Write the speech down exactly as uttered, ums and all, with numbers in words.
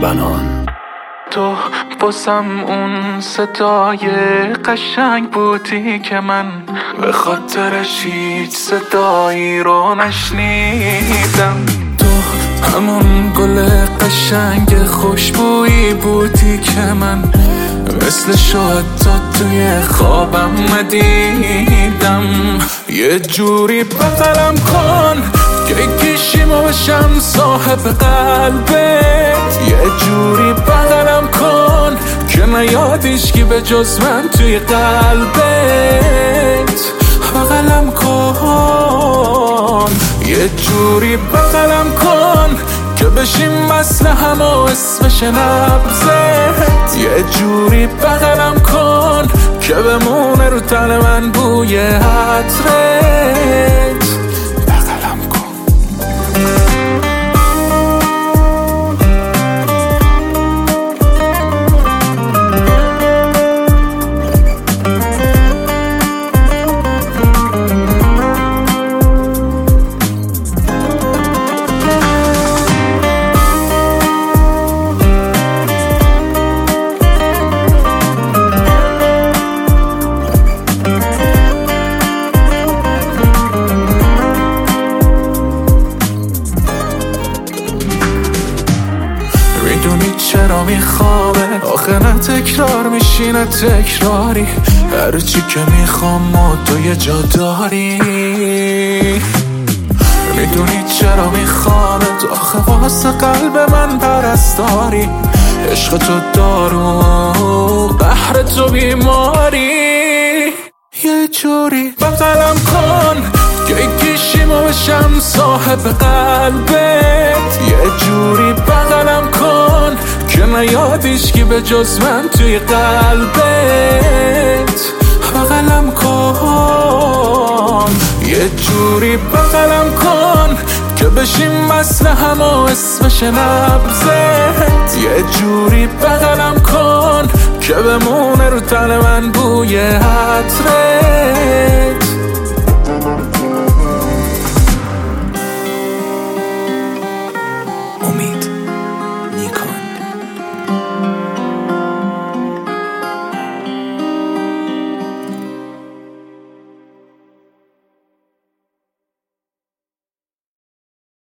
زنان. تو باسم اون صدای قشنگ بودی که من به خاطرش هیچ صدایی رو نشنیدم. تو همون گل قشنگ خوشبویی بودی که من مثل شد تا توی خوابم ندیدم. یه جوری بغلم کن که کشیمو بشم صاحب قلبت. یه جوری بغلم کن که نیادیش که به جز من توی قلبت. بغلم کن یه جوری بغلم کن که بشیم مثل همه اسمش نبزت. یه جوری بغلم کن که بمونه رو تن من بوی عطرت. بغلم کن. میدونی چرا میخوابه آخه نه تکرار میشینه تکراری. هرچی که میخوام ما تو یه جا داری. میدونی چرا میخوابه تو آخه واسه قلب من پرستاری. عشق تو دارو بحر تو بیماری. یه جوری بغلم کن که کشیمو بشم صاحب قلبت. یه جوری بغلم کن که نیادیش که به جز من توی قلبت. بغلم کن یه جوری بغلم کن که بشیم مثل همه اسمش نبزت. یه جوری بغلم کن که بمونه رو تن من بوی عطرت.